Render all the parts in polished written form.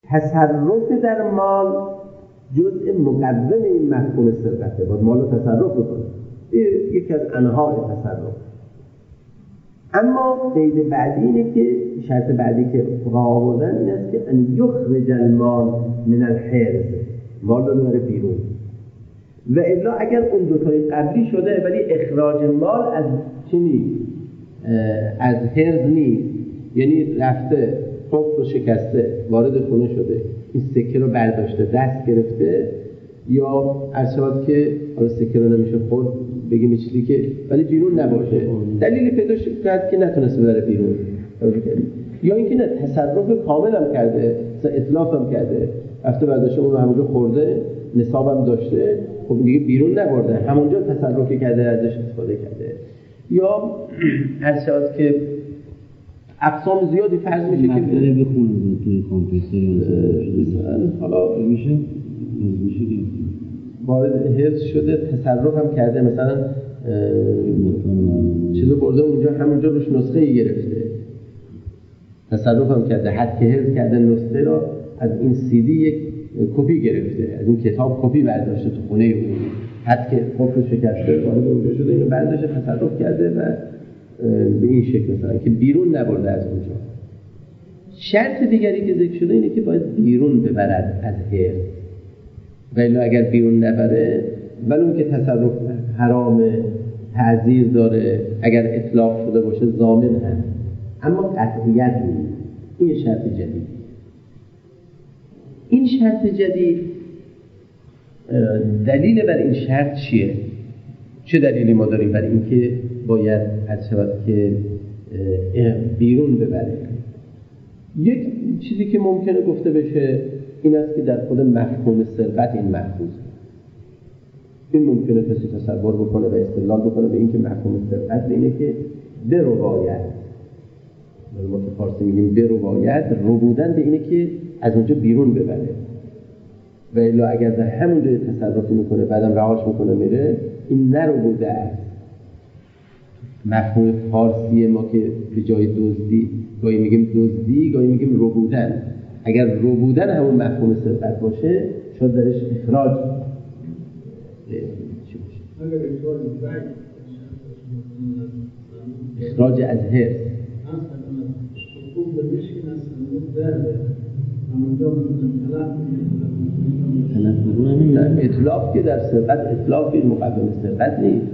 تصرف در مال جزء مقدم این مفهوم سرقته، باید مال رو تصرف بکنه، یکی از انواع تصرف. اما قید بعدی اینه که شرط بعدی که فقها آوردن این است که ان یخرج المال من الحرز، مال رو ببره بیرون. و الا اگر اون دوتای قبلی شده ولی اخراج مال از چی نیست؟ از حرز نیست، یعنی رفته قفل رو شکسته وارد خونه شده، این سکه رو برداشته دست گرفته، یا ارشاد که حالا سکه رو نمیشه خورد بگیم چیزی که ولی بیرون نباشه، دلیلی پیدا کرد که نتونسته بره بیرون، یا اینکه نه تصرف کامل هم کرده، مثلا اتلاف هم کرده، رفته برداشته اون رو همونجا خورده، نصاب هم داشته، خب دیگه بیرون نبرده، همونجا تصرفی کرده، ازش استفاده کرده. یا ارشاد که اقسام زیادی فرض میشه که مقداری بخونم توی کامپیوتر مثلا حالا میشه وارد حفظ شده، تصرف هم کرده، مثلا چیزو برده اونجا همونجا روش نسخه گرفته، تصرف هم کرده، حد که حفظ کرده نسخه رو از این CD یک کپی گرفته، از این کتاب کپی برداشته تو خونه اون، حد که قفل شکسته وارد اونجا شده، اینو برداشته تصرف کرده و به این شکل مثلا که بیرون نبرده از اونجا. شرط دیگری که ذکر شده اینه که باید بیرون ببرد از حرز، ولی اگر بیرون نبره ولی اون که تصرف حرام تعزیر داره، اگر اطلاق شده باشه ضامن هست، اما قطعیت نیست. این شرط جدید. این شرط جدید دلیل بر این شرط چیه؟ چه دلیلی ما داریم بر این که باید حد شود که بیرون ببره؟ یک چیزی که ممکنه گفته بشه این است که در خود مفهوم سرقت این محفوظه. این ممکنه کسی تصور بکنه و استدلال بکنه به این که مفهوم سرقت اینه که به روایت، ما تو فارسی میگیم به روایت، رو بودن به اینه که از اونجا بیرون ببره، و الا اگر در همونجا تصرفی میکنه بعدم رهاش میکنه میره، این نرو بوده است. مفهوم فارسی ما که به جای دزدی گاهی میگیم دزدی، گاهی میگیم رو بودن، اگر رو بودن همون مفهوم سرقت باشه شاید درش اخراج چی باشه؟ اخراج از حرز اطلاق که در سرقت اطلاق که مقدم سرقت نیست.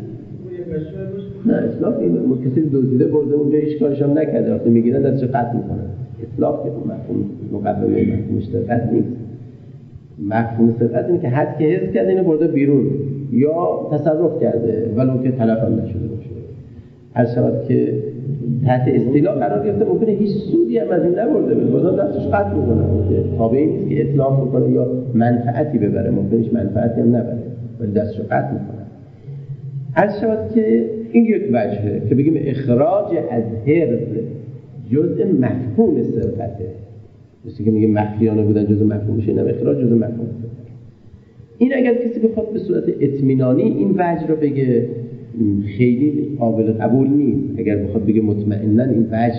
نه اطلاق این کسی دزدیده برده اونجا هیچ کارش هم نکرده، وقتی میگیرن دستش قطع میکنن. اطلاق که مفهوم مقدم مفهوم سرقت نیست. مفهوم سرقت اینه که حد که حفظ کرده اینو برده بیرون یا تصرف کرده ولو که تلف هم نشده باشه. هر شود که تحت استیلا قرار گرفته ممکنه هیچ سودی هم از این نبرده بشه، بازم دستش قطع میکنه که تابع این نیست که اطلاق بکنه یا منفعتی ببره، ممکنه هیچ منفعتی هم نبره ولی دستش قطع میکنه. هر شود که این یک وجهه که بگیم اخراج از حرز جزء مفهوم سرقته، مثل که میگیم مخفیانه بودن جزء مفهومشه، اینم اخراج جزء مفهوم سرقته. این اگر کسی بخواد به صورت اطمینانی این وجه رو بگه خیلی قابل قبول نیست. اگر بخواد بگه مطمئناً این وجه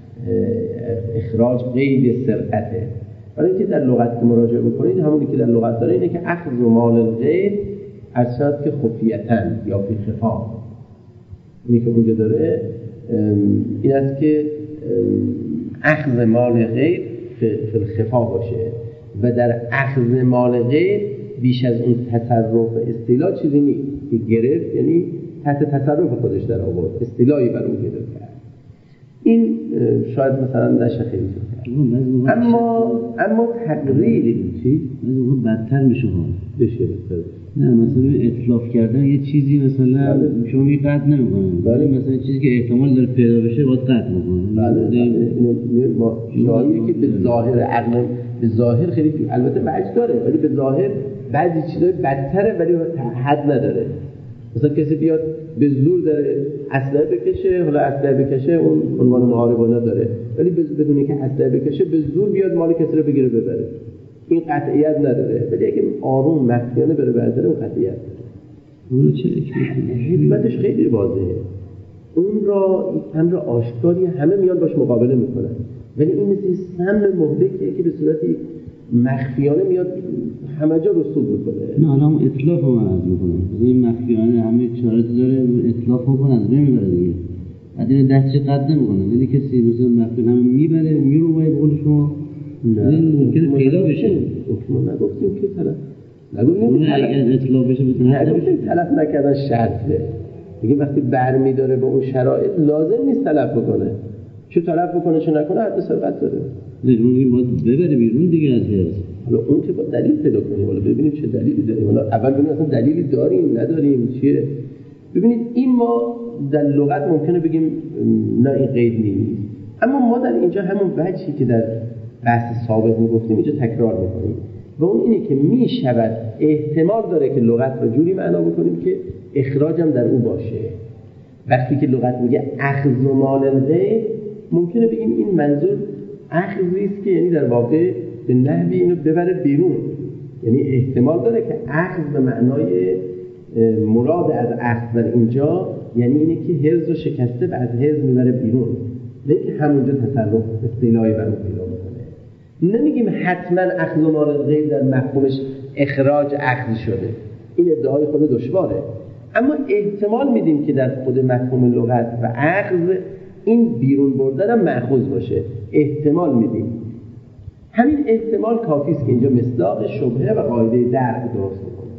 اخراج قید سرقته، برای اینکه در لغت که مراجعه بکنید همونی که در لغت داره اینه که اخذ مال الغیر ارشاد که خفیتن یا فی خفا، اینی که اونجا داره این است که اخذ مال غیر فی خفا باشه و در اخذ مال غیر بیش از اون تصرف استیلا چیزی نیست که گرفت، یعنی تحت تصرف خودش در آورد، استیلایی بر اون گرفت کرد. این شاید مثلا نشه خیلی کرد، اما تقریر چی؟ مثلا بدتر میشه ها بشه. نه مثلا اطلاف کردن یه چیزی مثلا شما می قطع نمی‌کنه، ولی مثلا چیزی که احتمال داره پیدا بشه باید قطع می‌کنه. بله ما شایعی که به ظاهر عقل به ظاهر خیلی البته وجه داره ولی به ظاهر بعضی چیزای بدتره ولی حد نداره. مثلا کسی بیاد به زور داره اسلحه بکشه، حالا اسلحه بکشه اون عنوان محاربانه داره، ولی بدون که اسلحه بکشه به زور بیاد مال کسی رو بگیره ببره، این قطعیت نداره. ولی اگه آروم مخفیانه بره برداره اون قطعیت داره. اون چه حکمتش خیلی واضحه. اون را امر آشکاری همه میان باش مقابله میکنن، ولی این مثل سم مهلکیه که به صورتی مخفیانه میاد همه جا رسوب میکنه. نه الان اطلاف رو عرض میکنم، این مخفیانه همه شرایطی داره اطلاف میکنه از بین میبره دیگه، بعد این دستش قد نمیکنه، ولی کسی مثلا مخفیانه همه میبره میروبای بقول شما این ممکنه پیدا بشه. ما نگفتیم که طرف نگفتیم که اگر اطلاف بشه نگفتیم تلف نکردن شرطه دیگه. وقتی برمی داره به اون شرایط لازم نیست تلف بکنه، چه تلف بکنه چه نکنه حد سرقت داره. نجمون باید ببره بیرون دیگه از حرز. حالا اون که با دلیل پیدا کنیم، حالا ببینیم چه دلیلی داریم، حالا اول ببینیم اصلا دلیلی داریم نداریم چیه. ببینید این ما در لغت ممکنه بگیم نه این قید نیست، اما ما در اینجا همون وجهی که در بحث سابق میگفتیم اینجا تکرار میکنیم و اون اینه که میشود احتمال داره که لغت رو جوری معنا بکنیم که اخراج هم در او باشه. وقتی که لغت میگه اخذ مال الغیر ممکنه بگیم این منظور اخذی است که یعنی در واقع به نحوی اینو ببره بیرون، یعنی احتمال داره که اخذ به معنای مراد از اخذ در اینجا یعنی اینه که حرز رو شکسته و از حرز میبره بیرون، نه که همونجا تصرف اصطلاحی برای پیدا میکنه. نمیگیم حتما اخذ مال الغیر در مفهومش اخراج اخذ شده، این ادعای خود دشواره، اما احتمال میدیم که در خود مفهوم لغت و اخذ این بیرون بردن هم مأخوذ باشه، احتمال میدیم. همین احتمال کافی است که اینجا مصداق شبهه و قاعده درک درست کنه.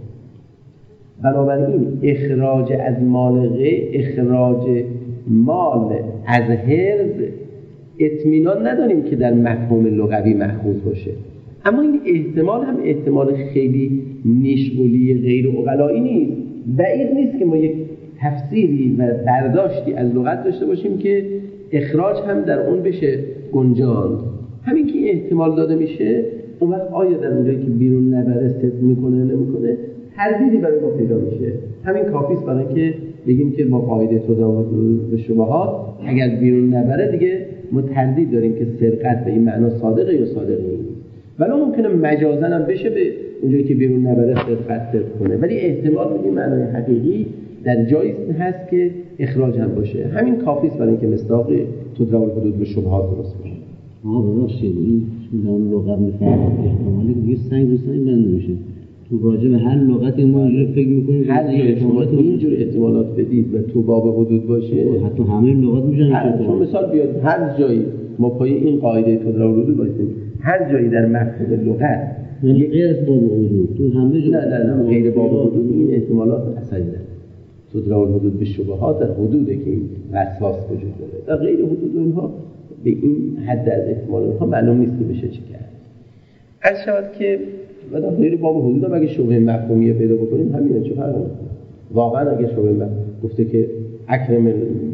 بنابراین اخراج از مال غیر، اخراج مال از حرز اطمینان نداریم که در مفهوم لغوی مأخوذ باشه، اما این احتمال هم احتمال خیلی نیشگولی غیر عقلایی نیست. بعید نیست که ما یک تفسیری و برداشتی از لغت داشته باشیم که اخراج هم در اون بشه گنجاند. همین که احتمال داده میشه، اون وقت آیا در اونجایی که بیرون نبره صدق میکنه نمیکنه تردیدی برای ما پیدا میشه. همین کافیست برای که بگیم که با قاعده تداول شبهات اگر بیرون نبره دیگه ما تردید داریم که سرقت به این معنا صادقه یا صادق نیست. ولی ممکنه مجازاً هم بشه به اونجایی که بیرون نبره سرقت کنه، ولی احتمال میدیم معنای حقیقی در جایی هست که اخراج هم باشه. همین کافیست برای اینکه مصداق تداول حدود به شبهات درست بشه. درسته. این چون لغت میفهمه احتمالی دیگه سنگ رو سنگ بند میشه. تو راجع به هر لغتی ما اینجوری فکر میکنیم هر احتمال اینجور احتمالات بدید و تو باب حدود باشه حتی همه لغات میشن. چون مثال بیاد هر جایی ما پای این قاعده تداول حدود باشیم، هر جایی در مفهوم لغت یعنی غیر از باب حدود تو همه جا نه غیر باب حدود این احتمالات اصلی داره. تداول حدود به شبهات در حدوده که این وسواس وجود داره، در غیر حدود اینها به این حد از احتمال اینها معلوم نیست که بشه چی کرد. عرض شود که در غیر باب حدود هم اگه شبهه مفهومی پیدا بکنیم همینه، چه فرقی میکنه؟ واقعا اگه شبهه گفته که اکرم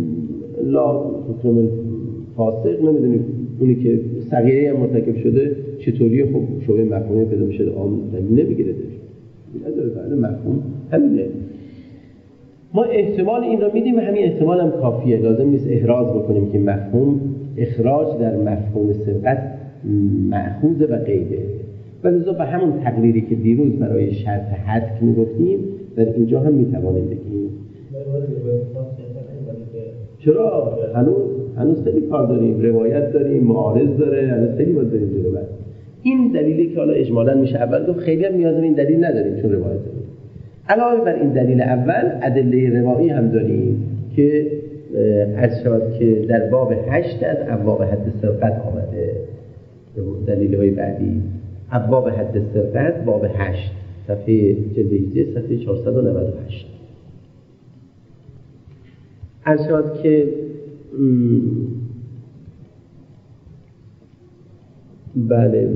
لا اکرم فاسق، نمیدونیم اونی که صغیره هم مرتکب شده چطوری خب شبهه مفهومی پیدا میشه، عام نمیگیره درش نداره. بله مفهوم همینه. ما احتمال این را میدیم و همین احتمال هم کافیه، لازم نیست احراز بکنیم که مفهوم اخراج در مفهوم سرقت مأخوذ و قیده. ولذا به همون تقریری که دیروز برای شرط حد میگفتیم در اینجا هم میتوانیم بگیم. چرا؟ هنوز خیلی کار داریم، روایت داریم، معارض داره، هنوز خیلی باید داریم جلو بعد. این دلیلی که حالا اجمالاً میشه اول گفت خیلی هم نیاز به این دلیل نداریم چون روایت داریم. علاوه بر این دلیل اول ادله روایی هم داریم که عرض شود که در باب 8 از ابواب حد سرقت آمده. دلیل‌های بعدی ابواب حد سرقت باب 8 صفحه جلد 18 صفحه 498. عرض شود که بله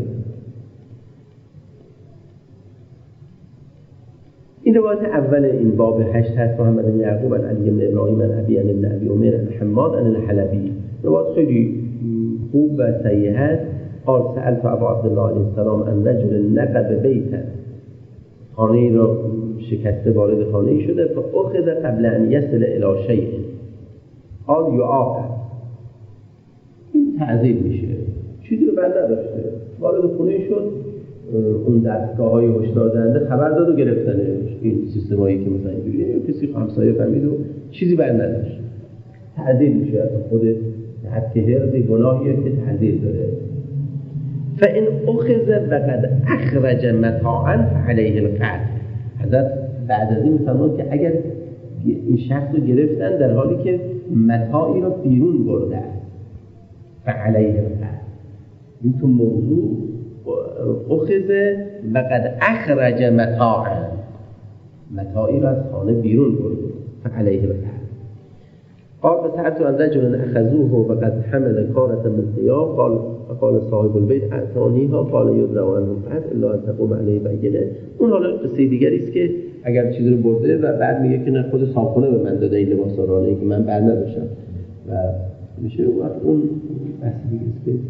این روایت اول این باب 8 هست. محمد بن یعقوب عن علی بن ابراهیم عن ابی عن ابن ابی عمر عن حماد عن الحلبی. روایت خیلی خوب و صحیح است. قال سألت ابا عبدالله علیه السلام عن رجل نقب بیتا، خانه را شکسته وارد خانه شده، فاخذ قبل ان یصل الی شیء قال یعاقب، این تعذیب میشه، چیزی رو بند نداشته، وارد خونه شد، اون دستگاه‌های هشدار دهنده خبر داد و گرفتنش. این سیستمایی که مثلا اینجوریه، کسی همسایه فهمید و چیزی بند نداشت، تعذیب میشه. از خود حد که هرز گناهیه که تعذیب داره. فإن أخذ وقد أخرج متاعا فعليه القطع. حضرت بعد از این میفرماید که اگر این شخص رو گرفتن در حالی که متاعی رو بیرون برده است فعليه القطع. این تو موضوع اخذ وقد اخرج متاعا، متاعی رو از خانه بیرون برده فعليه القطع. قال فسألت عن رجل أخذوه وقد حمل كارة من ثياب قال صاحب البيت اعطانيها قال يدرى عنهم قطع الا ان تقوم عليه بینه. اون حالا قصه دیگری است که اگر چیزی رو برده و بعد میگه که نه خود صاحبخونه به من داده این لباسا رو، نه که من بر نداشتم و میشه وقت اون بحث دیگه است که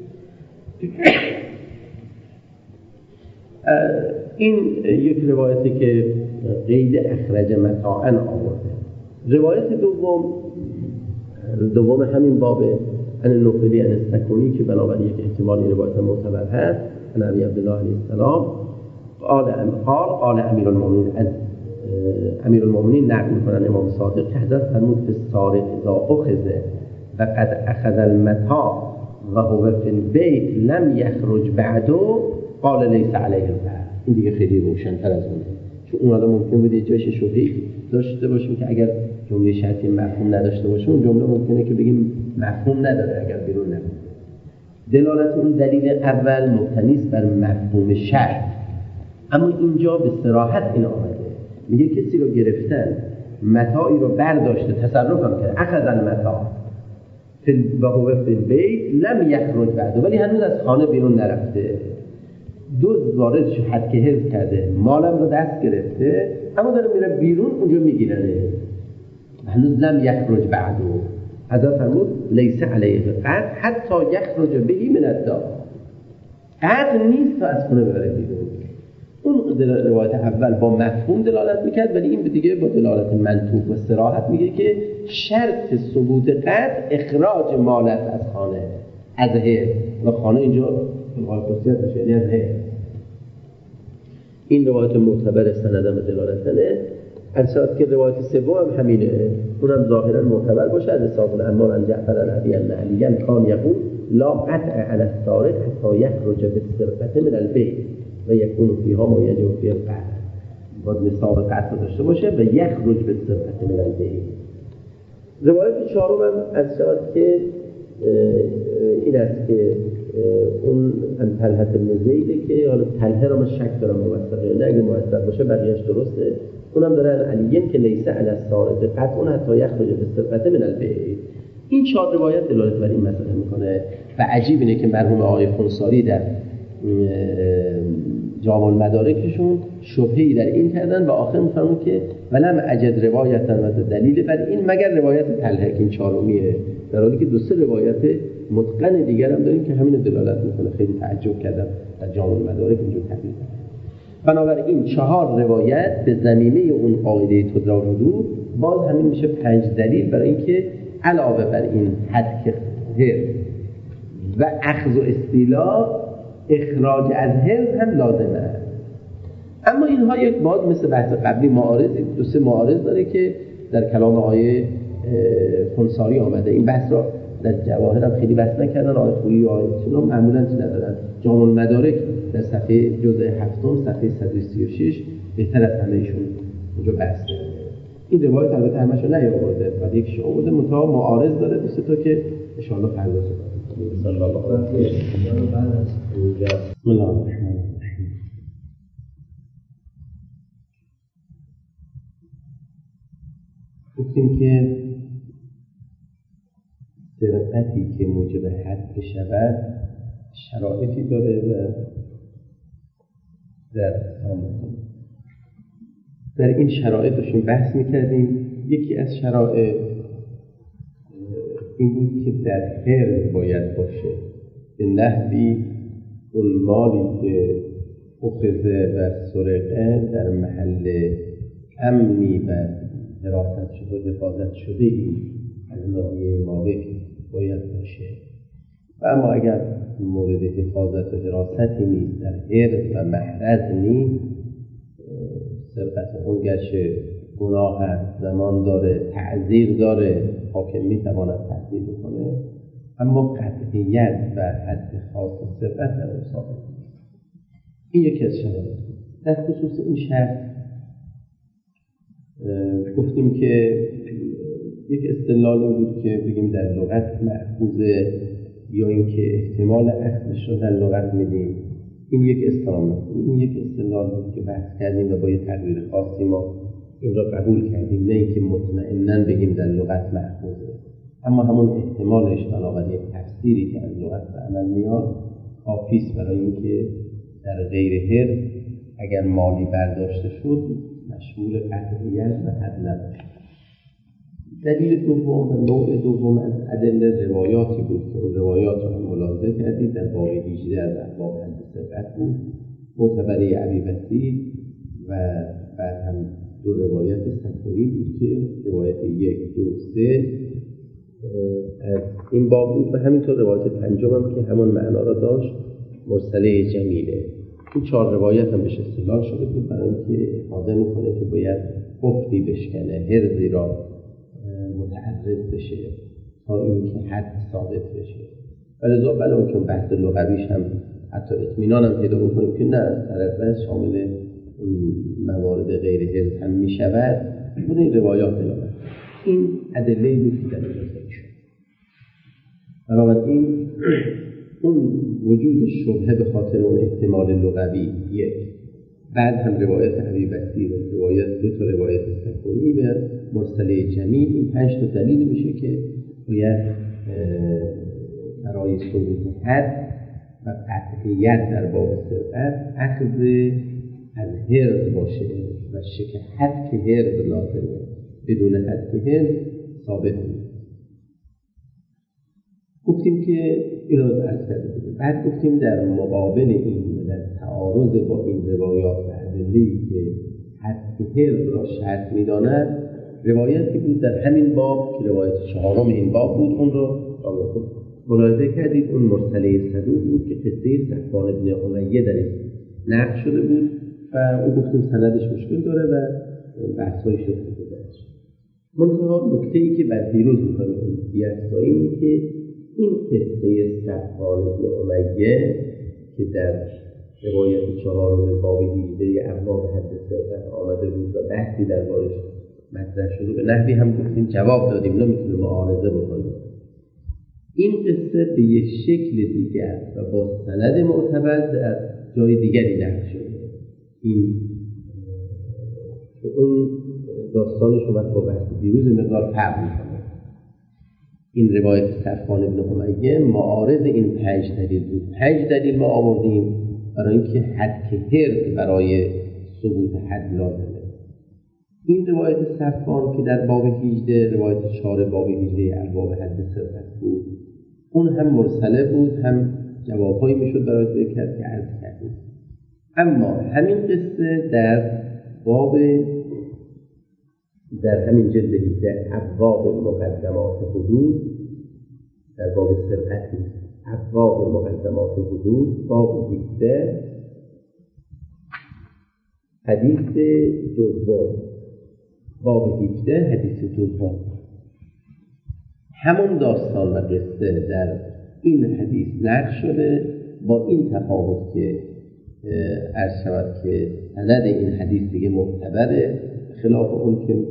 این یک روایتی که قید اخرج متاعا آورده. روایت دوم همین باب ان نوفلی ان استکونی که بنابراین یک احتمال این روایت معتبر هست. ان ابی عبدالله علیه السلام قال امیر المؤمنین، از امیر المؤمنین نقل میکنن امام صادق که حضرت فرمود به سارق اذا اخذ و قد اخذ المتاع و هو فی البیت لم یخرج بعده قال لیس علیه القطع. این دیگه خیلی روشن‌تر از اونه، چون اون حالا ممکن بود یه جایش شبهه‌ای داشته باشیم که اگر جمله شرطی مفهوم نداشته باشه اون جمله ممکنه که بگیم مفهوم نداره اگر بیرون نمیاد. دلالت اون دلیل اول مبتنی است بر مفهوم شرط، اما اینجا به صراحت این آمده میگه کسی رو گرفتن متاعی رو برداشته تصرف هم کرده اخذ المتاع و هو فی البیت لم یخرج بعده، ولی هنوز از خانه بیرون نرفته، دزد وارد شد حد که حفظ کرده مالم رو دست گرفته اما داره میره بیرون اونجا میگیرنه هنوز لم یخرج بعده. حضرت فرمود لیس علیه القطع حتی یخرج بهی من الدار، قطع نیست تا از خونه ببره بیرون. اون روایت اول با مفهوم دلالت میکرد، ولی این دیگه با دلالت منطوق و صراحت میگه که شرط ثبوت قطع اخراج مالت از خانه، از حیض، و خانه اینجا خصوصیت بشه یعنی از حیض. این روایت معتبر سندم دلالتنه. البته که روایت سوم هم همینه، اونم ظاهرا معتبر باشه از اسحاق عمار عن جعفر العبی ان علیاً کان یقول لا قطع علی السارق حتی یخرج بالسرقة من البیت و یکون فیها ما یجب فی القطع. باید نصاب قطع داشته باشه و یخرج بالسرقة من البیت. روایت چهارم هم از شد که این است که اون طلحه بن زیده که حالا طلحه رو من شک دارم موثقه نه، اگه موثق باشه بقیه‌اش درسته. اونم داره علیین که لیس علی السارق قطع اون حتی یخرج بالسرقة من البیت. این چهار روایت دلالت بر این مسئله میکنه و عجیب اینه که مرحوم آقای خونساری در جامع المدارکشون شبهه‌ای در این کردن و آخر میفرمون که ولم اجد روایتا و دلیل بر این مگر روایت طلحه که این چهارمیه، در حالی که دو سه روایت متقن دیگر هم داریم که همین دلالت میکنه. خیلی تعجب کردم در جامع المدارک اینجور تعبیر کردن. بنابراین چهار روایت به ضمیمه اون قاعده تدرا حدود باز همین میشه 5 دلیل برای اینکه علاوه بر این حد و اخذ و استیلا اخراج از حرز هم لازمه است. اما اینها یک باز مثل بحث قبلی معارض، دو سه معارض داره که در کلام آقای خونساری آمده. این بحث را در جواهر هم خیلی بحث نکردن، آقای خویی و آقای چون معمولا چی ندارن. جامع المدارک در صفحه جزء 7 صفحه 136 بهتر از همه‌شون اونجا بحث کرده. این روایت البته همشو نیاورده، بعد یکیش آورده منتها معارض داره دو سه تا که ان شاء الله فردا صحبت صلی الله علیه و سلم. گفتیم که سرقتی که موجب حد بشود شرایطی داره و در این شرایط داشتیم بحث میکردیم. یکی از شرایط این بود که در حرز باید باشه، به نحوی اون مالی که اخذه و سرقه در محل امنی و حراست شده و حفاظت شده ای از ناحیه مالک باید باشه. و اما اگر مورد حفاظت و حراستی نیست، در حرز و محرز نیست، سرقت اون گرچه گناه هست، زمان داره، تعزیر داره، حاکم میتواند تعزیر بکنه، اما قطعیت و حد خاص ثبت در اون ثابت نیست. این یکی از شرایط. در خصوص این شرط گفتیم که یک استدلال بود که بگیم در لغت مأخوذه یا اینکه احتمال اخذش رو در لغت میدیم. این یک استدلال بود که بحث کردیم و با یه تغییر خاصی ما این را قبول کردیم، نه اینکه مطمئناً بگیم در لغت مأخوذه، اما همون احتمالش بنابر یک تفسیری که از لغت به عمل میاد کافی است برای اینکه در غیر حرف اگر مالی برداشته شد مشمول قطعیت و حد نباشه. دلیل دوم و نوع دوم از ادله روایاتی بود که اون روایات رو هم ملاحظه کردید در باب 18 از ابواب حد ثقت بود، معتبره ابی بصیر و بعد هم دو روایت سکونی بود که روایت 1 2 3 از این باب بود و همینطور روایت پنجم هم که همان معنا را داشت، مرسله جمیله. این 4 روایت هم بهش استدلال شده بود برای اینکه افاده میکنه که باید خفتی بشکنه، هرزی را متعرض بشه تا اینکه حد ثابت بشه. ولذا بلکه چون بحث لغویش هم حتی اطمینان هم پیدا بکنیم که نه طرف شامل موارد غیر هرز هم میشود، بود این روایات دارد. این ادله بود که در اینجا شد. بنابراین اون وجود شبهه به خاطر اون احتمال لغوی یک، بعد هم روایت ابی بصیر و روایت 2 تا روایت سکونی به مرسله جمیل، این 5 تا دلیل میشه که باید برای ثبوت حد و قطعیت در باب سرقت اخذ از هرز باشه و شک حد که هرز لازمه، بدون حد که هرز ثابت نیست. گفتیم که این رو درست کرده بودیم. بعد گفتیم در مقابل این و در تعارض با این روایات و ادله‌ای که حد که هرز را شرط می‌داند، روایتی بود در همین باب که روایت 4 این باب بود، اون رو ملاحظه کردید. اون مرسله صدوق بود که قصه صفوان بن امیه در این نقل شده بود و اون گفتیم سندش مشکل داره و بحث‌های شده درش. منتها نکته‌ای که بعد دیروز می‌کنیم اینه که این قصه صفوان بن امیه که در روایت 4 باب 18 ابواب حد سرقت آمده بود و بحثی دربارش مطرح شده، به نحوی هم گفتیم جواب دادیم نمیتونیم معارضه بکنیم. این قصه به یک شکل دیگر و با سند معتبر در جای دیگری نقل شده. این اون داستانش اومد با بحث دیروز مقدار فرق میکنه. این روایت صفوان بن امیه معارض این 5 دلیل بود. 5 دلیل ما آوردیم برای اینکه حد که هرز برای ثبوت حد لازمه. این روایت صفوان که در باب 18 روایت 4 باب 18 ابواب حد سرقت بود، اون هم مرسله بود، هم جوابهایی میشد برای ذکر که عرض کردیم. اما همین قصه در همین جلد 18 ابواب مقدمات حدود، در باب سرقت ابواب مقدمات حدود باب 17 حدیث دوم، باب 17 حدیث دوم، همون داستان و قصه در این حدیث نقل شده، با این تفاوت که عرض شود که سند این حدیث دیگه معتبره، خلاف اون که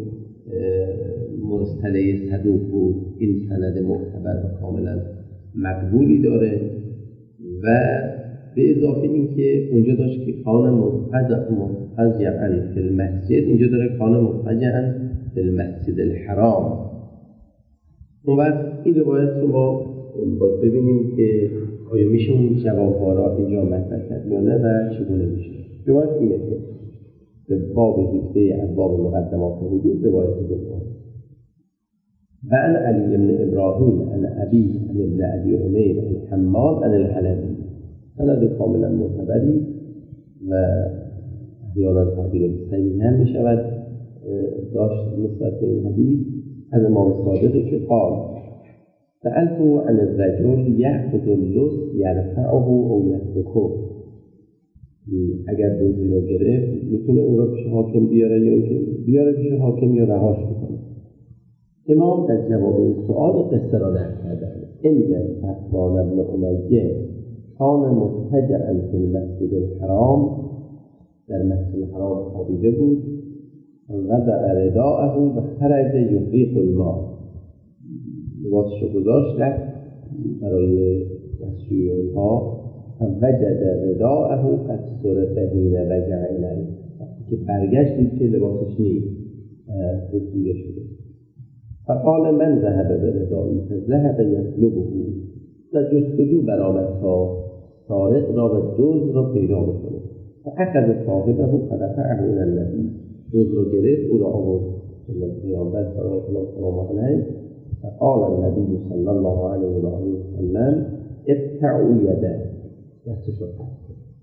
مرسله صدوق بود. این سند معتبر و کاملا مقبولی داره و به اضافه این که اونجا داشت که کان مضطجعا فی المسجد، اینجا داره کان مضطجعا فی المسجد الحرام. اون وقت این روایت رو ما باید ببینیم که آیا میشه اون جواب‌ها را اینجا مطرح کرد یا نه و چگونه میشه. روایت اینه که به باب 17 از باب مقدمات حدود روایت دوم و عن علی بن ابراهیم عن ابی عن ابن ابی عمیر عن حماد عن الحلبی، سند کاملا معتبری و احیانا تعبیر صحیح هم میشود داشت نسبت به این حدیث از امام صادقی که قال سألته عن الرجل یأخذ اللص یرفعه او یترکه، اگر دزدی را گرفت میتونه اون را پیش حاکم بیاره یا اینکه بیاره پیش حاکم یا رهاش بکنه. امام در جواب این سؤال قصه را نقل کردند. ان صفوان بن امیه کان مضطجعا فی المسجد الحرام، در مسجد الحرام خوابیده بود، وضع رداءه و خرج یحریق الماء، لباسش رو گذاشت رفت برای دستشویی اونها، وجد رداءه قد سرق حین رجع الیه، وقتی که برگشت دید که لباسش نیست، دزدیده شده. فقال من ذهب بردایی، فذهب یطلبه، و جستجو برآمد تا سارق را و دزد را پیدا بکنه. فاخذ صاحبه فرفعه الی النبی، دزد را گرفت او را آورد به پیامبر صلی الله علیه. فقال النبی صلی الله علیه و آله و سلم اقطعوا یده، دستش را قطع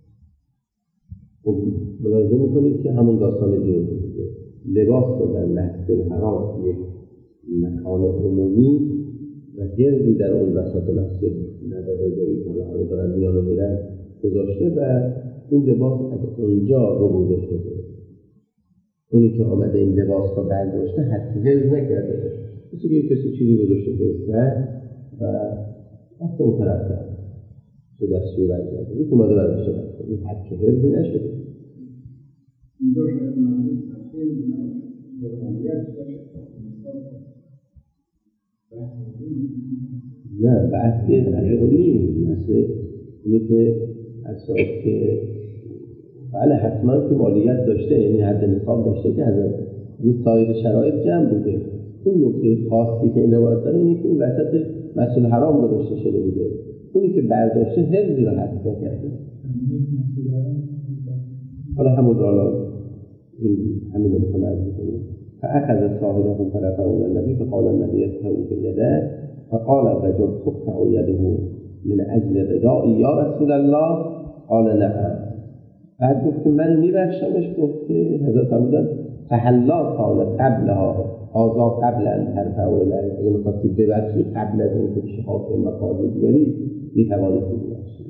کنید. ملاحظه میکنید که همون داستان دیگه لباس رو در مسجد الحرام، یک مکان عمومی و گردی در اون وسط مسجد نداره، جایی که دارن میان و میرن گذاشته و این لباس از اونجا ربوده شده. اونی که آمده این لباس رو برداشته حتی حفظ نکرده، مثل که کسی چیزی گذاشته درسته و حتی اون طرف داره چه دستور برگرده یک اومده برداشته برده، این حتی حفظ نشده. نه بحثی حقیقی مثل اینه که اصلا که بله حتما که مالیت داشته، یعنی حد نصاب داشته که از این سایر شرایط جمع بوده. اون نکته خاصی که این روایت داره اینه که این وسط مسجد الحرام گذاشته شده بوده، اونی که برداشته حفظی رو حفظ نکرده. حالا همون را همین رو میخوام عرض کنیم. فاخذ صاحبه فرفعه الی النبی فقال النبی اقطعوا بیده، فقال الرجل تقطع یده من اجل ردائی یا رسول الله؟ قال نعم. بعد گفت من میبخشمش. گفت که حضرت فرمودن فهلا کان قبلها آزا قبل ان ترفعه الی، اگه میخواستی ببخشی قبل از اینکه پیش حاکم مقاضی بیاری میتوانستی ببخشی،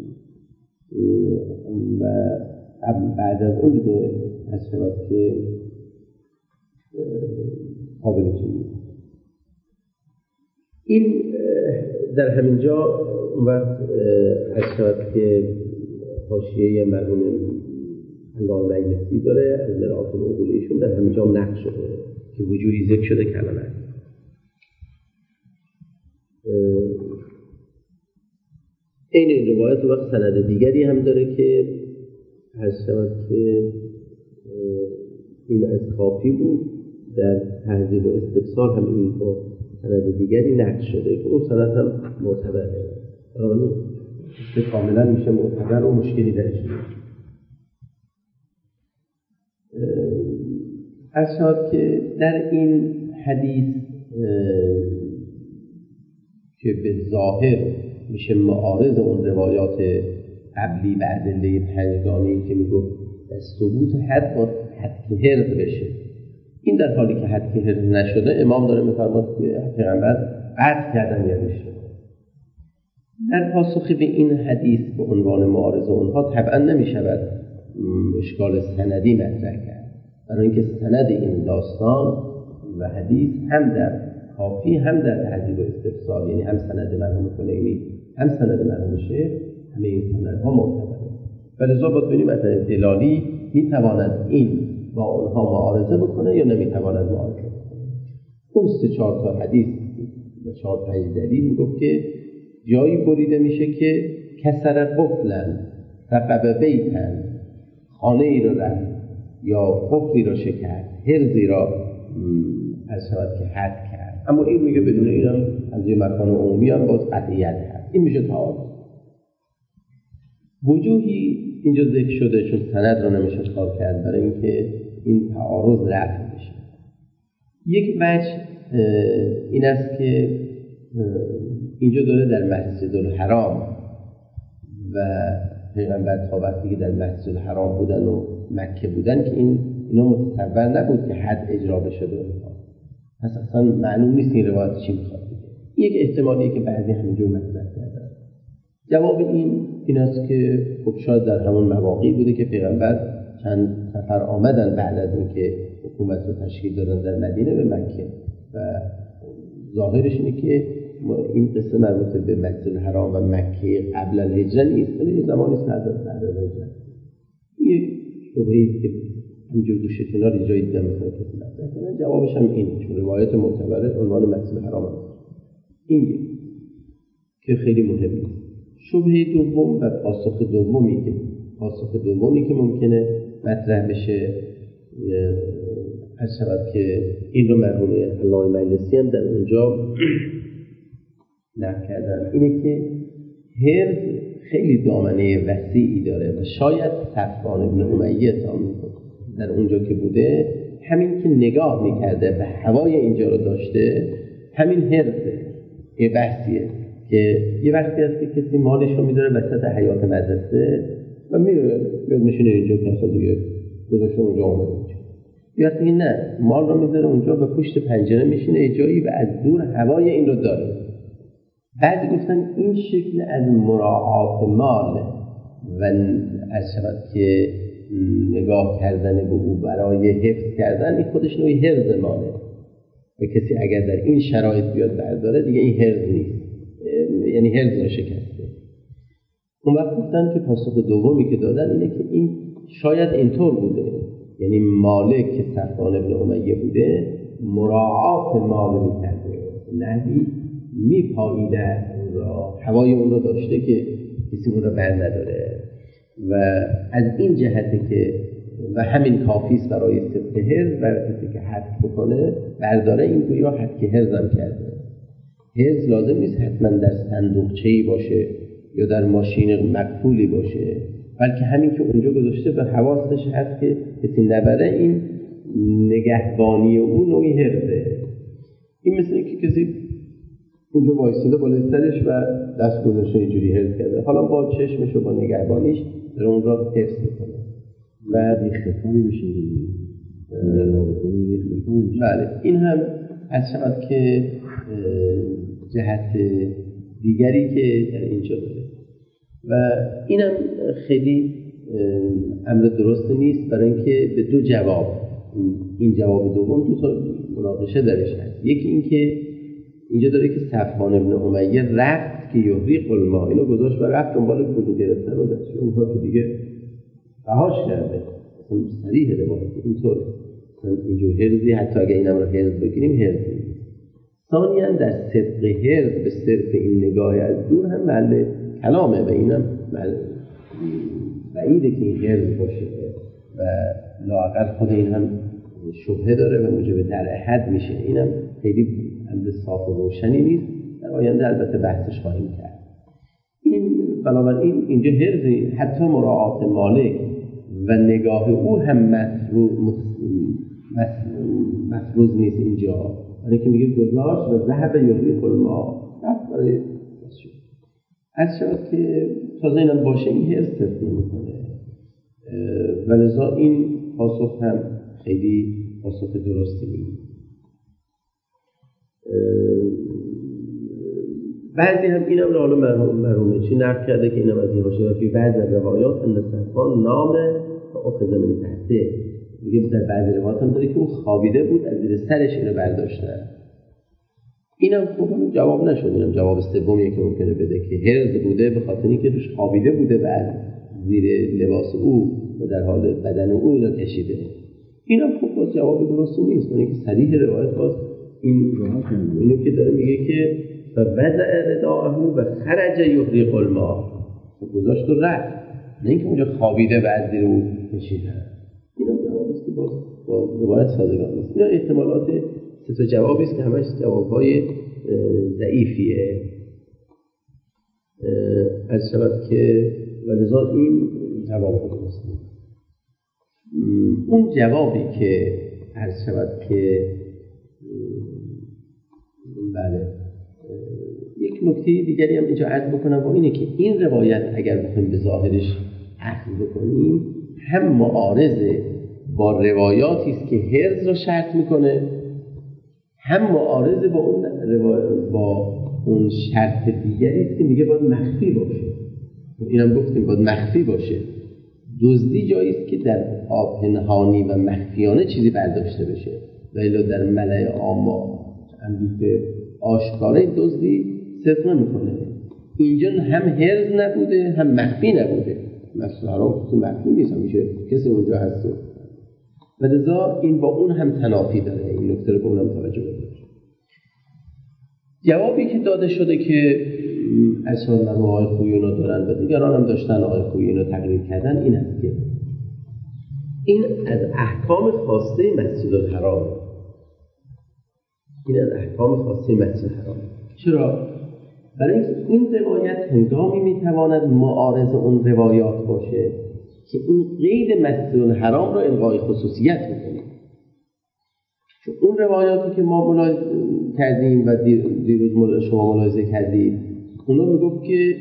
و بعد از اون دیگه از شود که قابل چیزی. این در همین جا وقت از شود که حاشیه مرحوم علامه مجلسی داره از مرآت العقول ایشون در همین جا نقش شده که وجوهی ذکر شده کلمه. این روایت وقت سند دیگری هم داره که از شود که این از کافی بود، در تهذیب و استفسار هم این با سند دیگری نقش شده که اون سند هم معتبره، برای کاملا میشه معتبر و مشکلی درش نیست. از شد که در این حدیث که به ظاهر میشه معارض اون روایات قبلی به ادله پنجگانه‌ای که میگفت ثبوت حد با حد حرز بشه، این در حالی که حد حرز نشده امام داره میفرماید که پیغمبر قطع کردن یادش. در پاسخ به این حدیث به عنوان معارض اونها طبعا نمیشود اشکال سندی مطرح کرد، برای اینکه سند این داستان و حدیث هم در کافی هم در تهذیب و استفسار، یعنی هم سند مرحوم کلینی هم سند مرحوم شیخ، همه این سندها معتبره. ولذا باید ببینیم مثلا دلالی میتواند این با اونها معارضه بکنه یا نمیتواند معارضه بکنه. اون 3-4 تا حدیث و 4-5 دلیل میگفت که جایی بریده میشه که کسر قفلن رقب بیتن، خانه ای رو رفت یا قفلی رو شکست، حرزی را از شود که حد کرد، اما این میگه بدون این هم از یه مکان عمومی هم باز قطعیت هست. این میشه تعارض. وجوهی اینجا ذکر شده چون سند رو نمیشه کار کرد برای اینکه این تعارض رفع بشه. یک وجه این است که اینجا داره در مسجد الحرام و پیغمبر تا وقتی که در مسجد الحرام بودن و مکه بودن که اینا متصور نبود که حد اجرا بشه. پس اصلا معلوم نیست این روایت چی میخواد بگه. یک احتمالیه که بعضی همینجور مطرح کردن. جواب این است که خب شاید در همون مواقعی بوده که پیغمبر چند سفر آمدن بعد از اینکه حکومت رو تشکیل دادن در مدینه به مکه و ظاهرش اینه که این قصه مربوط به مسجد الحرام و مکه قبل الهجره نیست، ولی یه زمانی است بعد الهجره. یک شبهه‌ای است که همینجور گوشه کنار جایی دیدم مثلا کسی مطرح کردن، جوابش هم این، چون روایت معتبره عنوان مسجد الحرام است. این که خیلی مهمه. شبهه دوم و پاسخ دومی که ممکنه مطرح بشه از شود که این رو مرحوم علامه مجلسی هم در اونجا نقل کردن، اینه که حرز خیلی دامنه وسیعی داره و شاید صفوان بن امیه در اونجا که بوده همین که نگاه میکرده و هوای اینجا رو داشته، همین حرزه. یه بحثیه که یه وقتی هست که کسی مالش رو میذاره وسط حیاط مدرسه و میره یاد میشینه اینجا که اصلا دیگه گذاشته اونجا آمده اونجا، یا اصلا نه، مال رو میذاره اونجا و پشت پنجره میشینه یه جایی و از دور هوای این رو داره. بعد گفتن این شکل از مراعات مال و از شود که نگاه کردن به او برای حفظ کردن، این خودش نوعی حرز ماله و کسی اگر در این شرایط بیاد برداره دیگه این حرز نیست، یعنی حرز رو شکسته. اون وقت گفتن که پاسخ دومی که دادن اینه که این شاید اینطور بوده، یعنی مالک که صفوان بن امیه بوده مراعات مال میکرده، نهی میپاییده اون را، هوای اون را داشته که کسی اون را بر نداره و از این جهته که و همین کافیست برای صدق حرز، برای کسی که حد بکنه برداره این گویا حد که حرزم کرده. حرز لازم نیست حتما در صندوقچه‌ای باشه یا در ماشین مقفولی باشه، بلکه همین که اونجا گذاشته به حواسش هست که کسی نبره، این نگهبانی اون نوعی حرزه. این مثل اینکه کسی اونجا وایساده بالای سرش و دست گذاشته اینجوری حرز کرده، حالا با چشمش و با نگهبانیش در اون را حفظ میکنه و بیخفانی میشه. بله، این هم از شود که جهت دیگری که در اینجا داره و اینم خیلی امر درست نیست، برای اینکه به دو جواب، این جواب دوم دو تا مناقشه درش هست. یکی این که اینجا داره که صفوان بن امیه رفت که یحریق الماء، اینو گذاشت و رفت دنبال بودو گرفتن و دست اونها که دیگه رهاش کرده. صریح روایت اینطوره، اینجور حرزی حتی اگه اینم رو حرز بگیریم حرزی. ثانیاً در صدق حرز به صرف این نگاه از دور هم محل کلامه و اینم بعیده که این حرز باشه و لااقل خود این هم شبهه داره و موجب درع حد میشه. اینم خیلی امر صاف و روشنی نیست، در آینده البته بحثش خواهیم کرد. این بنابراین اینجا حرزی حتی مراعات مالک و نگاه او هم مفروض نیست اینجا، برای که میگه گذاشت و ذهب یحریق الماء، رفت برای شد. از شد که تازه اینم باشه این حرز صرف نمیکنه و لذا این پاسخ هم خیلی پاسخ درستی نیست. بعضی هم اینم رو حالا مرحوم چی نقل کرده که اینم از این باشه و فی بعض روایات ان صفوان نام و اخذ من تحته، میگه در بعضی روایات هم داره که اون خوابیده بود از زیر سرش اینو برداشتن. اینم خوب جواب نشد، اینم جواب سومیه که ممکنه بده که حرز بوده به خاطر اینکه روش خوابیده بوده و از زیر لباس او و در حال بدن او اینو کشیده. اینم خوب باز جواب درستی نیست، یعنی که صریح روایت باز اینو که داره میگه که فوضع رداءه و خرج یحریق الماء، گذاشت و رفت، نه اینکه اونجا خوابیده و از زیر او کشیده. اینم جوابی است که باز با روایت سازگار نیست. اینا احتمالات سه تا جوابی است که همش جوابهای ضعیفیه. از شود که ولذا این جواب درست نیست. اون جوابی که عرض شود که بله، یک نکته دیگری هم اینجا عرض بکنم و اینه که این روایت اگر بخوایم به ظاهرش اخذ بکنیم هم معارضه با روایاتی است که حرز را شرط میکنه، هم معارضه با اون شرط دیگری است که میگه باید مخفی باشه. اینم گفتیم باید مخفی باشه. دزدی جایی است که در پنهانی و مخفیانه چیزی برداشته بشه، ولی در ملأ عام امری که آشکارا این دزدی صدق نمیکنه. اینجا هم حرز نبوده هم مخفی نبوده. مسجد الحرام کسی مخفی نیست، میشه کسی اونجا هست و لذا این با اون هم تنافی داره. این نکته رو به اونم توجه بده. جوابی که داده شده که اصلا آقای خویی رو دارن و دیگران هم داشتن آقای خویی رو تقریر کردن این است که این از احکام خاصه مسجد الحرام، این از احکام خاصه مسجد الحرام. چرا؟ برای اینکه این روایت هنگامی میتواند معارض اون روایات باشه که این قید مسجد الحرام رو الغای خصوصیت میکنه. چون اون روایاتی که ما ملاحظه کردیم و دیروز شما ملاحظه کردید، اونا میگفت که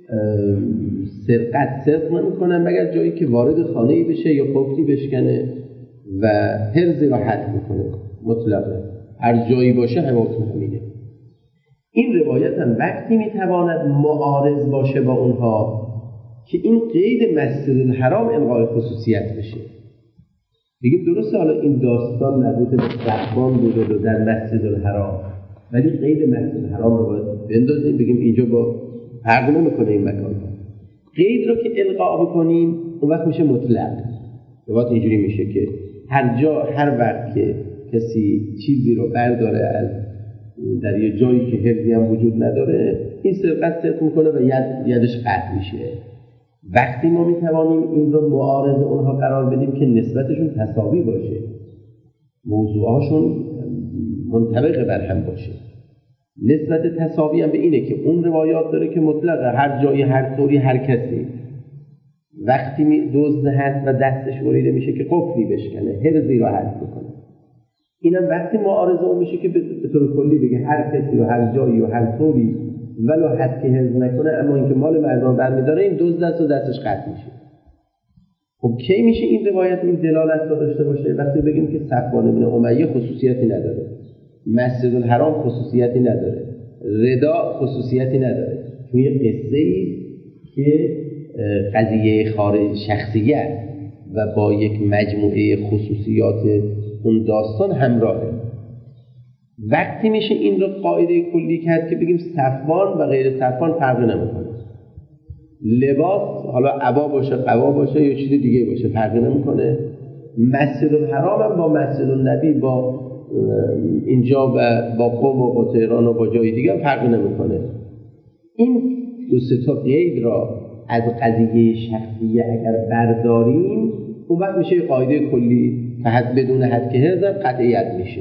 سرقت نمیکنن مگر جایی که وارد خانه‌ای بشه یا قفلی بشکنه و حرزی را حد میکنه مطلقه، هر جایی باشه همه میگه. این روایت هم وقتی میتواند معارض باشه با اونها که این قید مسجد الحرام الغای خصوصیت بشه. بگیم درسته حالا این داستان مربوط به صفوان بوده در مسجد الحرام، ولی قید مسجد الحرام رو باید بندازیم بگیم اینجا با فرق نمیکنه این مکان ها. قید رو که الغا بکنیم اون وقت میشه مطلق. روایت اینجوری میشه که هر جا هر وقت که کسی چیزی رو برداره از در یه جایی که حرزی هم وجود نداره این سرقت میکنه و یدش قطع میشه. وقتی ما میتوانیم این رو معارض اونها قرار بدیم که نسبتشون تساوی باشه، موضوعهاشون منطبق بر هم باشه. نسبت تساوی هم به اینه که اون روایات داره که مطلقه هر جایی هر طوری هر کسی وقتی دزد هست و دستش بریده میشه که قفلی بشکنه حرزی رو حد بکنه. اینم وقتی معارض اون میشه که به طور کلی بگه هر کسی و هر جایی و هر طوری ولو حد که حرز نکنه، اما اینکه مال مردم برمیداره این دزد دست و دستش قطع میشه. خب کی میشه این روایت این دلالت را داشته باشه؟ وقتی بگیم که صفوان بن امیه خصوصیتی نداره، مسجد الحرام خصوصیتی نداره، ردا خصوصیتی نداره. چون یه قصه‌ای که قضیه خارج شخصیت و با یک مجموعه خصوصیات اون داستان همراهه. وقتی میشه این رو قاعده کلی کرد که بگیم صفوان و غیر صفوان فرق نمیکنه. لباس حالا عبا باشه قبا باشه یا چیز دیگه باشه فرق نمیکنه. مسجد الحرام هم با مسجد النبی با اینجا و با قم و با تهران و با جای دیگه هم فرق نمیکنه. این دو سه تا قید را از قضیه شخصیه اگر برداریم اون وقت میشه قاعده کلی فقط بدون حد که حرز قطعیت میشه.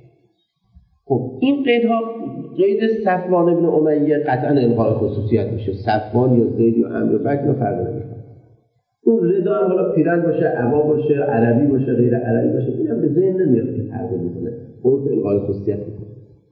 خب این قیدها قید صفوان بن امیه قطعا الغای خصوصیت میشه. صفوان یا زید یا عمرو بکر فرق نمیکنه. اون رضا هم حالا پیرن باشه عبا باشه عربی باشه غیر عربی باشه این هم به ذهن نمیاد که فرق میکنه، اون الغای خصوصیت میکنه.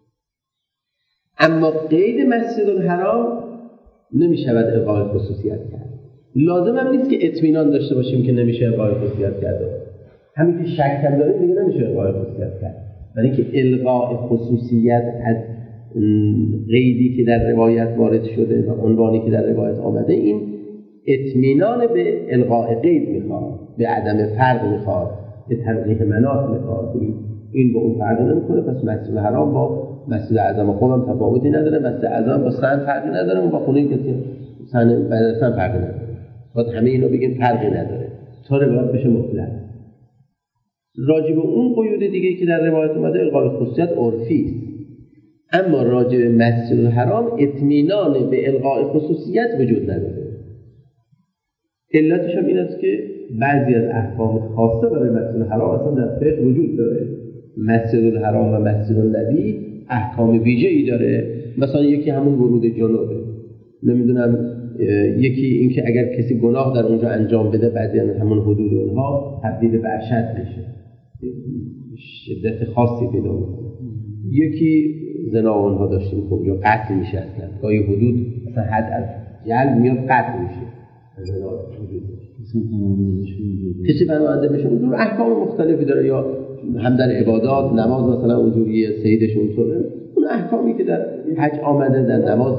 اما قید مسجد الحرام نمیشود الغای خصوصیت کرد. لازم هم نیست که اطمینان داشته باشیم که نمیشه الغای خصوصیت کرد. همین که شک هم داریم دیگه نمیشه الغای خصوصیت کرد. برای اینکه الغای خصوصیت از قیدی که در روایت وارد شده و عنوانی که در روایت آمده این اطمینان به الغای قید میخواد، به عدم فرق میخواد، به ترجیح مناط میخواد. این با اون فرق نمیکنه، پس مسجد الحرام با مسجد اعظم خودم تفاوتی نداره، مسجد اعظم با سن فرقی نداره و با خونه کسی سن فرقی نداره. باید همه اینا بگیم فرقی نداره تا روایت بشه مطلق. راجب اون قیود دیگه که در روایت اومده الغای خصوصیت عرفی است، اما راجب مسجد الحرام اطمینان به الغای خصوصیت وجود نداره. علتش هم این است که بعضی از احکام خاصه برای مسجد الحرام اصلا در فقه وجود داره. مسجد الحرام و مسجد النبی احکام ویژه‌ای داره. مثلا یکی همون ورود جنوبه، نمیدونم یکی این که اگر کسی گناه در اونجا انجام بده بعضی از همون حدود اونها تبدیل به اشد میشه، شدت خاصی پیدا میکنه. یکی زنا اونها داشتیم که اونجا قتل میشه، اصلا گاهی حدود مثلا حد از جلب میاد قتل میشه. زنا وجود کسی بنابرده بشه اونجور احکام مختلفی داره، یا هم در عبادات نماز مثلا اونجوریه سیدش اونطوره. اون احکامی که در حج آمده در نماز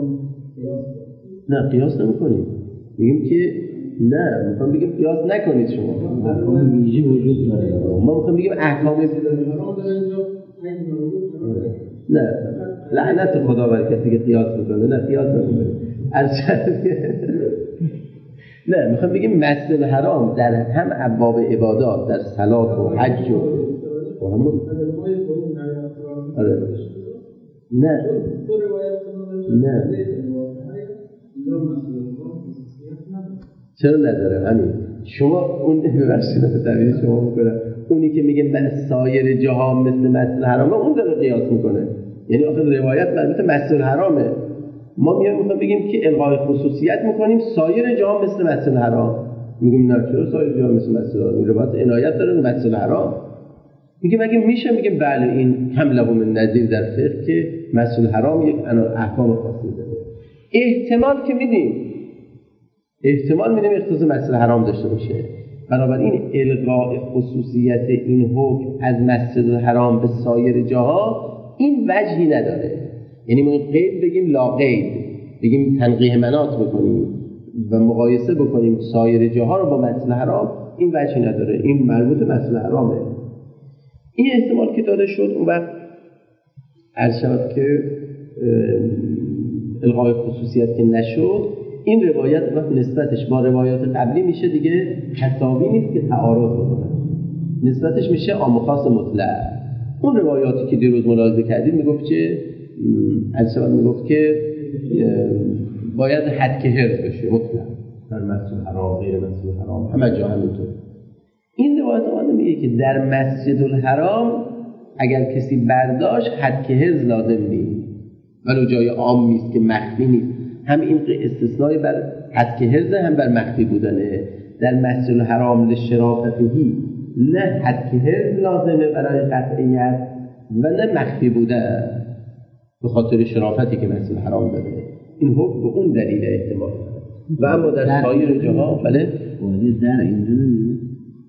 نه قیاس نمی‌کنیم، میگیم که نه، میخوام بگیم قیاس نکنید شما. احکام ویژه وجود داره. ما میخوام بگیم احکام نه لعنت خدا بر کسی که قیاس بکنه. نه قیاس نکنه. نه میخوام بگیم مسجد الحرام در هم ابواب عبادات، در صلات و حج و همون نه چرا نداره؟ همین شما اون ببخشید تعبیر شما میکنم، اونی که میگه من سایر جاها مثل مسجد الحرام اون داره قیاس میکنه. یعنی آخه روایت مربوط مسجد الحرامه، ما میایم میخوام بگیم که الغای خصوصیت میکنیم سایر جاها مثل مسجد الحرام. میگیم نه چرا سایر جاها مثل مسجد الحرام؟ روایت عنایت داره مسجد الحرام. میگه مگه میشه؟ میگه بله این هم له من نظیر در فقه که مسجد الحرام یک احکام خاصی داره. احتمال که میدیم اختصاص مسجد الحرام داشته باشه، بنابراین الغاء خصوصیت این حکم از مسجد الحرام به سایر جاها این وجهی نداره. یعنی ما قید بگیم لا قید، بگیم تنقیح مناط بکنیم و مقایسه بکنیم سایر جاها رو با مسجد الحرام، این وجهی نداره، این مربوط به مسجد الحرامه. این احتمال که داده شد اون وقت عرض شود که الغای خصوصیت که نشد، این روایت وقت نسبتش با روایات قبلی میشه دیگه تساوی نیست که تعارض بکنه، نسبتش میشه عام و خاص مطلق. اون روایاتی که دیروز ملاحظه کردید میگفت که عرض شود میگفت که باید حد که حرز بشه مطلق در مسجد الحرام، غیر مسجد الحرام، همه جا همینطور. این روایت آمده میگه که در مسجد الحرام اگر کسی برداشت حد که حرز لازم نیست، ولو جای عام نیست که مخفی نیست. هم این استثنای بر حد که حرز هم بر مخفی بودنه. در مسجد الحرام لشرافتهی نه حد که حرز لازمه برای قطعیت و نه مخفی بودن به خاطر شرافتی که مسجد الحرام داره. این حکم به اون دلیل احتمال داره. و اما در سایر جاها بله ولی در اینجا نمیده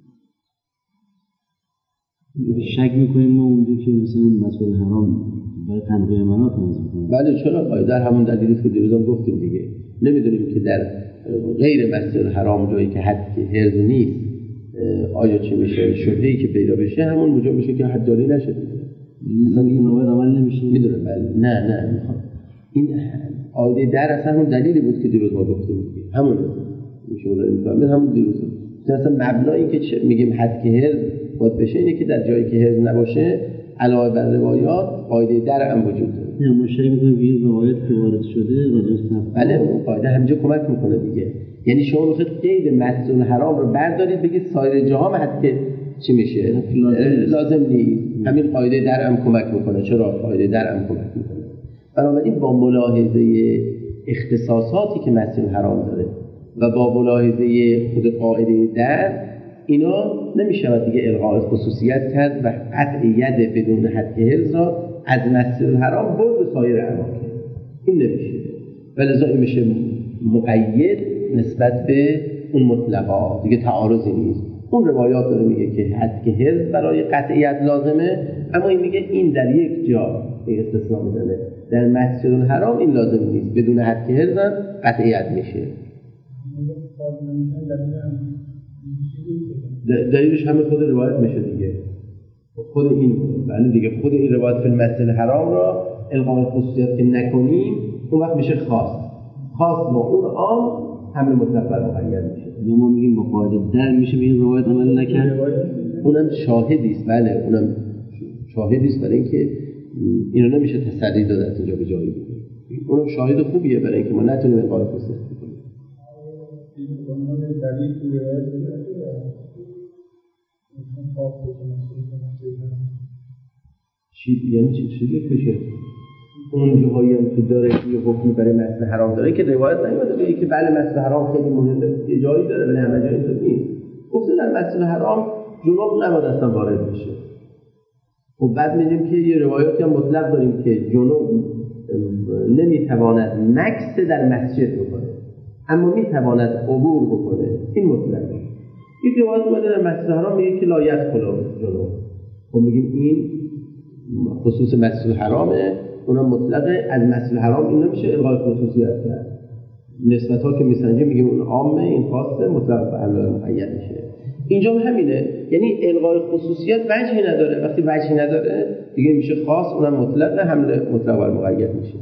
شک میکنیم ما اونجا که مثلا مسجد الحرام برای تنقیح مناط میکنیم. بله چرا؟ در همون دلیلی که دیروزم گفتیم دیگه. نمیدونیم که در غیر مسجد الحرام جایی که حد که حرز نیست آیا چه میشه؟ شبهه‌ای که پیدا بشه همون موجب میشه که حد جاری نشه. مثلا این روایت عمل نمیشه. میدونم بله. نه میخوام این قاعده در اصلا همون دلیلی بود که دیروز ما گفتیم دیگه. همون شما داریم میگم همون دیروز. مثلا مبنایی که میگیم حد که حرز باید بشه اینه که در جایی که حرز نباشه علاوه بر روایات قاعده در هم وجود داره. نه ما شک می‌کنیم که این روایت که وارد شده راجع به بله اون قاعده همینجا کمک میکنه دیگه. یعنی شما میخواید قید مسجد الحرام رو بردارید بگید سایر جاها حد که چی میشه؟ لازم نیست. همین قاعده در هم کمک میکنه. چرا؟ قاعده در هم کمک میکنه. بنابراین با ملاحظه اختصاصاتی که مسجد الحرام داره و با ملاحظه خود قاعده در، اینا نمیشود دیگه الغاء خصوصیت کرد و قطعیت بدون حد که حرز را از مسجد الحرام برد به سایر اماکن. این نمیشه. ولذا این میشه مقید نسبت به اون مطلقا، دیگه تعارضی نیست. اون روایات داره میگه که حد که حرز برای قطعیت لازمه، اما این میگه این در یک جا استثناء میزنه، در مسجد الحرام این لازم نیست، بدون حد که حرز هم قطعیت میشه. دلیلش همه خود روایت میشه دیگه. خود این بله دیگه خود این روایت فی المسجد الحرام را الغاء خصوصیت که نکنیم اون وقت میشه خاص با اون عام حمل مطلق بر مقید میشه. ما میگیم با قاعده در میشه به این روایت عمل نکرد. اونم شاهدی است. بله اونم شاهدی است برای اینکه اینو نمیشه تسری داد از اینجا به جایی دیگه. اونم شاهد خوبیه برای اینکه ما نتونیم الغاء خصوصیت کنیم. یعنی چی بشه؟ اون جاهایی هم که داره یه حکمی برای مسجد حرام داره که روایت نیومده بگه که بله مسجد حرام خیلی مهمه، یه جایی داره ولی همه جایی تو نیست. گفته در مسجد حرام جنوب نباید اصلا وارد بشه. و بعد می‌بینیم که یه روایاتی هم مطلق داریم که جنوب نمیتواند مکث در مسجد بکنه اما میتواند عبور بکنه. این مطلقه. یک روایت اومده در مسجد حرام میگه که لا یدخل جنوب. ما میگیم این خصوص مسجد الحرامه، اونم مطلقه. از مسجد الحرام این نمیشه الغاء خصوصیت کرد. نسبت‌ها که میسنجیم میگیم اون عامه، این خاصه، مطلق به عمل مقید میشه. اینجا همینه، یعنی الغای خصوصیت وجهی نداره. وقتی وجهی نداره دیگه میشه خاص، اونم مطلق، حمل مطلق بر مقید میشه.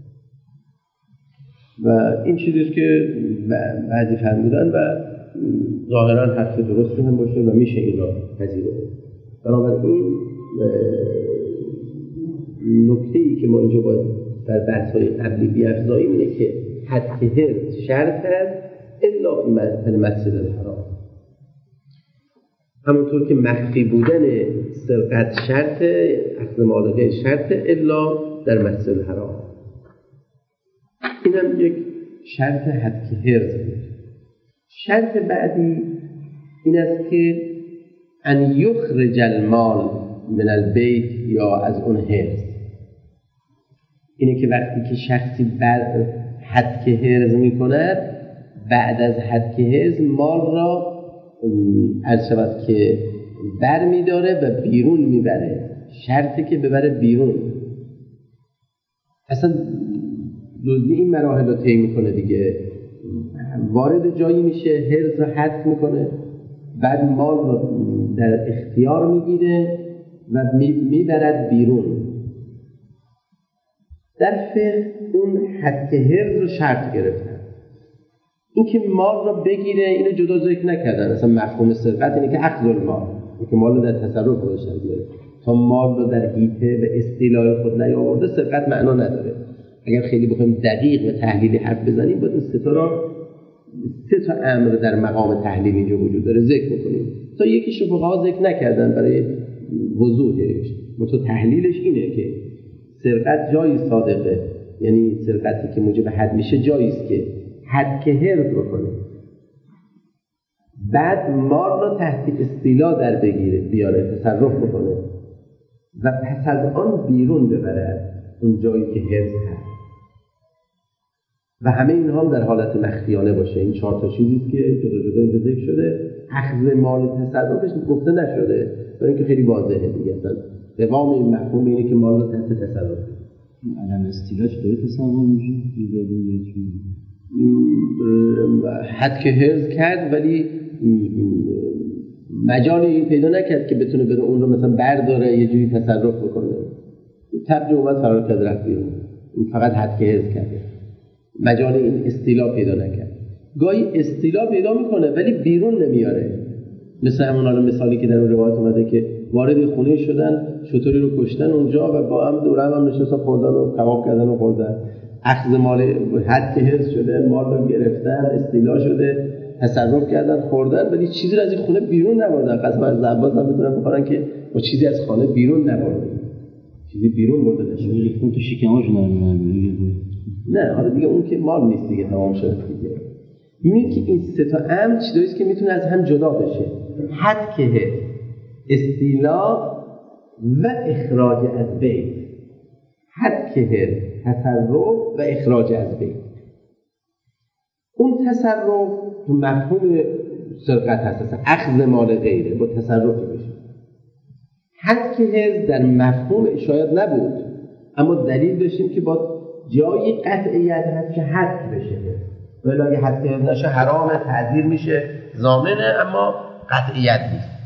و این چیزیست که بعضی فرمودن و ظاهرا حرف درستی هم باشه و میشه این را پذیرفت. بنابراین نکته‌ای که ما اینجا باید در بحث‌های قبلی بیافزاییم اینه که حد هرز شرط است الا فی المسجد الحرام. همونطور که مخفی بودن سرقت شرط، اخذ مال غیر شرط الا در مسجد الحرام. اینم یک شرط حد هرز بود. شرط بعدی این است که ان یخرج المال من البیت یا از اون هرز. اینه که وقتی که شخصی بعد حد هرز میکند، بعد از حد هرز مال را عرض شود که بر میداره و بیرون میبره. شرطه که ببره بیرون. اصلا دزدی این مراحل رو طی میکنه دیگه. وارد جایی میشه، هرز رو حد میکنه، بعد مال رو در اختیار میگیره و میبرد بیرون. در فقه اون حد هرز رو شرط گرفتن. این که مال رو بگیره اینو جدا ذکر نکردن. اصلا مفهوم سرقت اینه که اخذ المال، این که مال رو در تصرف خودش بیاره. تا مال رو در حیطه و اصطلاح خود نیاورده سرقت معنا نداره. اگر خیلی بخوایم دقیق و تحلیلی حرف بزنیم باید این سه تا امر در مقام تحلیل اینجا وجود داره ذکر می‌کنیم. تا یکیشو فقها ذکر نکردن برای وضوحش. منتها تحلیلش اینه که سرقت جایی صادقه، یعنی سرقتی که موجب حد میشه جاییست که حد که هرز بکنه، بعد مال رو تحت استیلا در بگیره، بیاره تصرف بکنه و پس از آن بیرون ببره اون جایی که هرز هست. و همه اینها هم در حالت مخفیانه باشه. این 4 تا چیزیست که جدا جدا اینجا ذکر شده. اخذ مال تصرفش گفته نشده، برای اینکه خیلی واضحه دیگه. اصلا دوام این مفهوم اینه که مال رو تحت تصرف عدم استیلاش داره تصور میشه. حد که هرز کرد ولی مجالی این پیدا نکرد که بتونه بره اون رو مثلا برداره یه جوری تصرف بکنه. تبدیل اومد فرار کرد رفت بیرون. فقط حد که هرز کرده، مجال این استیلا پیدا نکرد. گاهی استیلا پیدا میکنه ولی بیرون نمیاره. مثل همون مثالی که در اون روایت اومده که وارد خونه شدن، شتری رو کشتن اونجا و با هم دور هم نشستن خوردن و کباب کردن و خوردن. اخذ مال حد که هرز شده، مال رو گرفتن، استیلا شده، تصرف کردن، خوردن، ولی چیزی از این خونه بیرون نبردن. قسم از عباس هم میتونن بخورن که با چیزی از خانه بیرون نبردن. چیزی بیرون برده نشد. اون تو شکماشون نه حالا دیگه اون که مال نیست دیگه، تمام شد دیگه. می‌بینید که این سه تا امر چیزاییه که میتونه از هم جدا بشه. حد که استیلا و اخراج از بیت. حد که تصرف و اخراج از بیت. اون تصرف تو مفهوم سرقت هست، اخذ مال غیره با تصرف بشه. حد که در مفهوم شاید نبود، اما دلیل داشتیم که با جایی قطعیت هست که حد بشه. ولی اگه حد نشه حرامه، تعزیر میشه، ضامنه، اما قطعیت نیست.